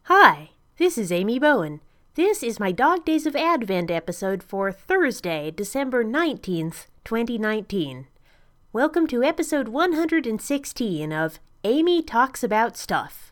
Hi, this is Amy Bowen. This is my Dog Days of Advent episode for Thursday, December 19th, 2019. Welcome to episode 116 of Amy Talks About Stuff.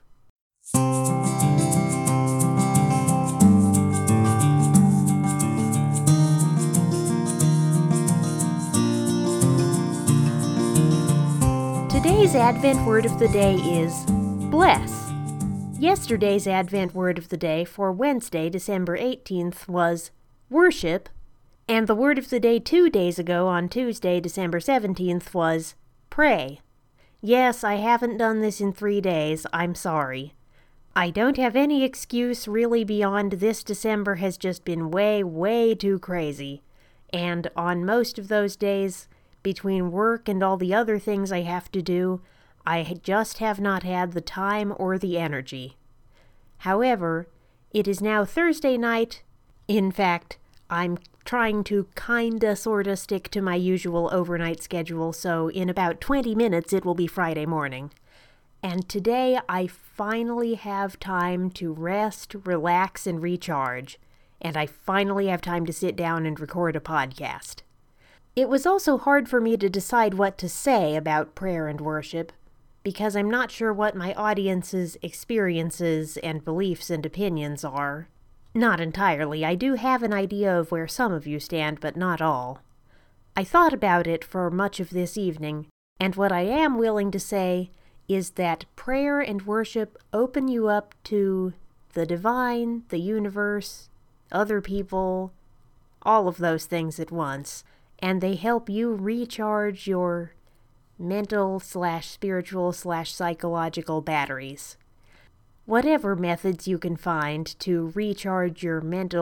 Today's Advent word of the day is bless. Yesterday's Advent word of the day for Wednesday, December 18th was worship, and the word of the day 2 days ago on Tuesday, December 17th was pray. Yes, I haven't done this in 3 days. I'm sorry. I don't have any excuse really beyond this December has just been way too crazy. And on most of those days, between work and all the other things I have to do, I just have not had the time or the energy. However, it is now Thursday night. In fact, I'm trying to sorta stick to my usual overnight schedule, so in about 20 minutes it will be Friday morning. And today I finally have time to rest, relax, and recharge. And I finally have time to sit down and record a podcast. It was also hard for me to decide what to say about prayer and worship, because I'm not sure what my audience's experiences and beliefs and opinions are. Not entirely. I do have an idea of where some of you stand, but not all. I thought about it for much of this evening, and what I am willing to say is that prayer and worship open you up to the divine, the universe, other people, all of those things at once, and they help you recharge your mental/spiritual/psychological batteries. Whatever methods you can find to recharge your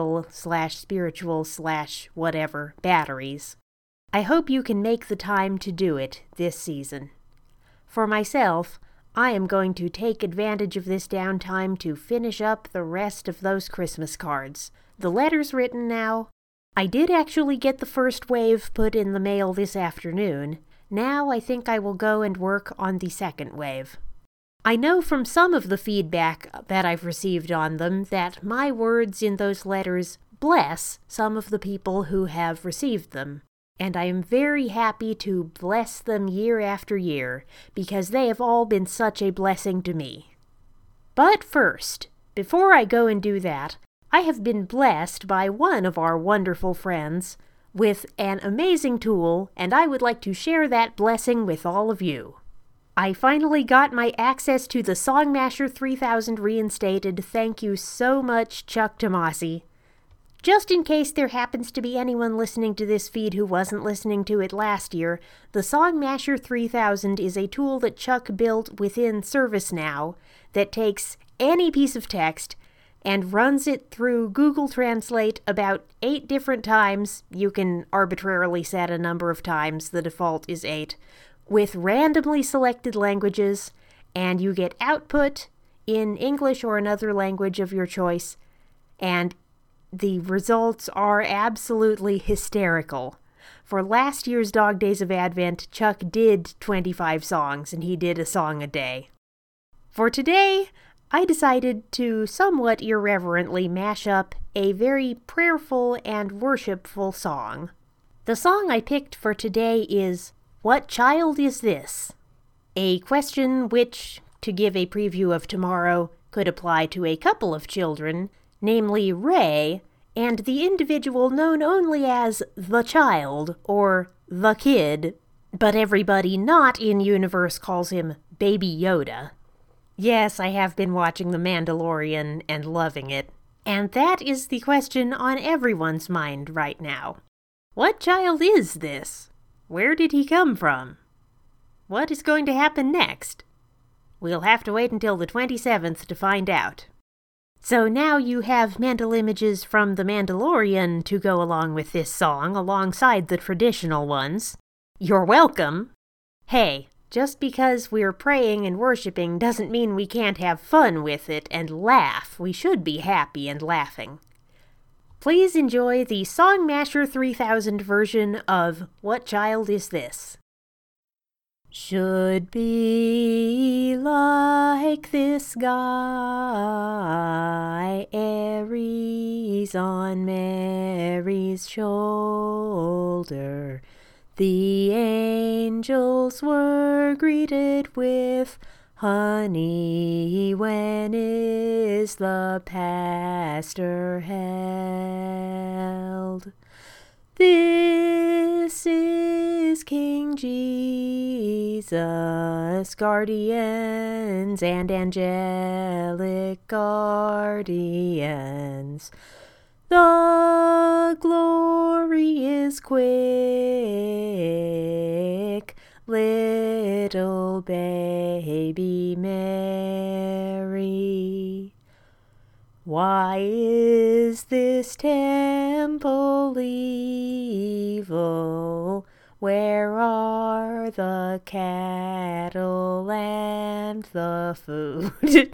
mental/spiritual/whatever batteries, I hope you can make the time to do it this season. For myself, I am going to take advantage of this downtime to finish up the rest of those Christmas cards. The letters written now. I did actually get the first wave put in the mail this afternoon. Now I think I will go and work on the second wave. I know from some of the feedback that I've received on them that my words in those letters bless some of the people who have received them, and I am very happy to bless them year after year, because they have all been such a blessing to me. But first, before I go and do that, I have been blessed by one of our wonderful friends with an amazing tool, and I would like to share that blessing with all of you. I finally got my access to the Songmasher 3000 reinstated. Thank you so much, Chuck Tomasi. Just in case there happens to be anyone listening to this feed who wasn't listening to it last year, the Songmasher 3000 is a tool that Chuck built within ServiceNow that takes any piece of text and runs it through Google Translate about 8 different times. You can arbitrarily set a number of times, the default is 8, with randomly selected languages, and you get output in English or another language of your choice, and the results are absolutely hysterical. For last year's Dog Days of Advent, Chuck did 25 songs, and he did a song a day. For today, I decided to somewhat irreverently mash up a very prayerful and worshipful song. The song I picked for today is What Child Is This? A question which, to give a preview of tomorrow, could apply to a couple of children, namely Ray and the individual known only as the child or the kid, but everybody not in universe calls him Baby Yoda. Yes, I have been watching The Mandalorian and loving it. And that is the question on everyone's mind right now. What child is this? Where did he come from? What is going to happen next? We'll have to wait until the 27th to find out. So now you have mental images from The Mandalorian to go along with this song, alongside the traditional ones. You're welcome. Hey, just because we're praying and worshiping doesn't mean we can't have fun with it and laugh. We should be happy and laughing. Please enjoy the Songmasher 3000 version of What Child Is This? Should be like this God. babies on Mary's shoulder. The angels were greeted with honey when is the pastor held. This is King Jesus, guardians and angelic guardians. The glory is quick, little baby Mary. Why is this temple evil? Where are the cattle and the food?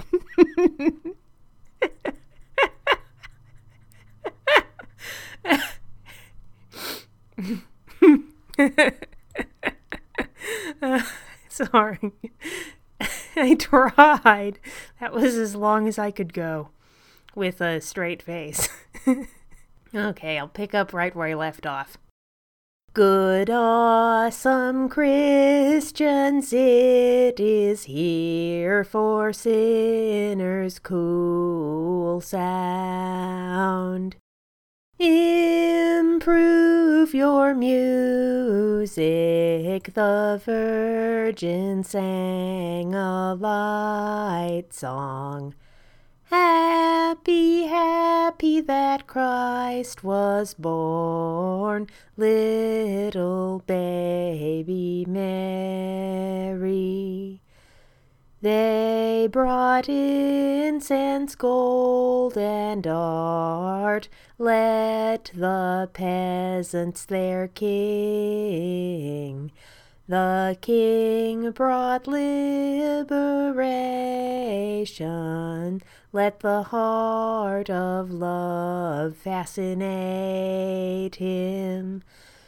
Sorry. I tried. That was as long as I could go with a straight face. Okay, I'll pick up right where I left off. Good, awesome Christians, it is here for sinners' cool sound. Improve your music, the Virgin sang a light song. Happy, happy that Christ was born, little baby Mary. They brought incense, gold, and art. Let the peasants their king. The king brought liberation. Let the heart of love fascinate him.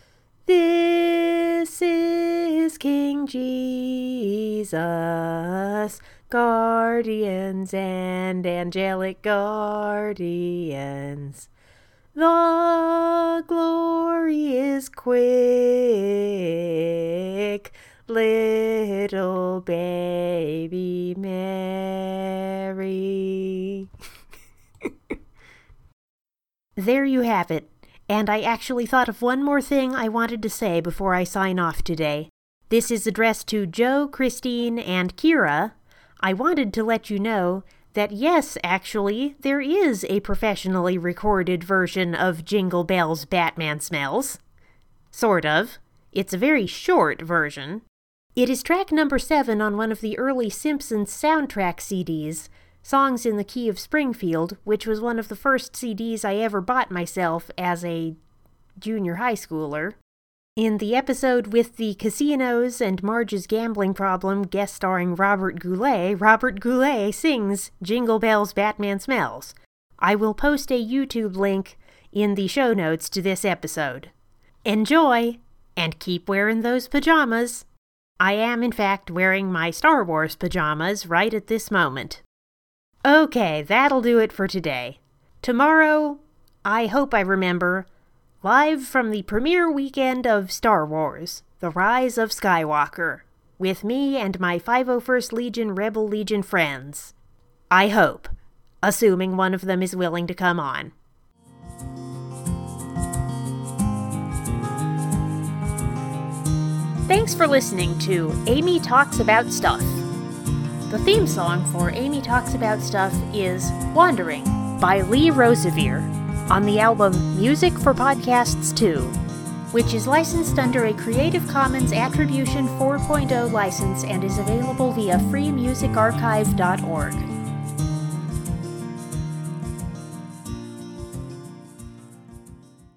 This is King Jesus, guardians and angelic guardians. The glory is quick, little baby Mary. There you have it. And I actually thought of one more thing I wanted to say before I sign off today. This is addressed to Joe, Christine, and Kira. I wanted to let you know that yes, actually, there is a professionally recorded version of Jingle Bells Batman Smells. Sort of. It's a very short version. It is track number 7 on one of the early Simpsons soundtrack CDs, Songs in the Key of Springfield, which was one of the first CDs I ever bought myself as a junior high schooler. In the episode with the casinos and Marge's gambling problem guest starring Robert Goulet sings Jingle Bells Batman Smells. I will post a YouTube link in the show notes to this episode. Enjoy, and keep wearing those pajamas. I am, in fact, wearing my Star Wars pajamas right at this moment. Okay, that'll do it for today. Tomorrow, I hope I remember, live from the premiere weekend of Star Wars, The Rise of Skywalker, with me and my 501st Legion Rebel Legion friends. I hope, assuming one of them is willing to come on. Thanks for listening to Amy Talks About Stuff. The theme song for Amy Talks About Stuff is Wandering by Lee Rosevere on the album Music for Podcasts 2, which is licensed under a Creative Commons Attribution 4.0 license and is available via freemusicarchive.org.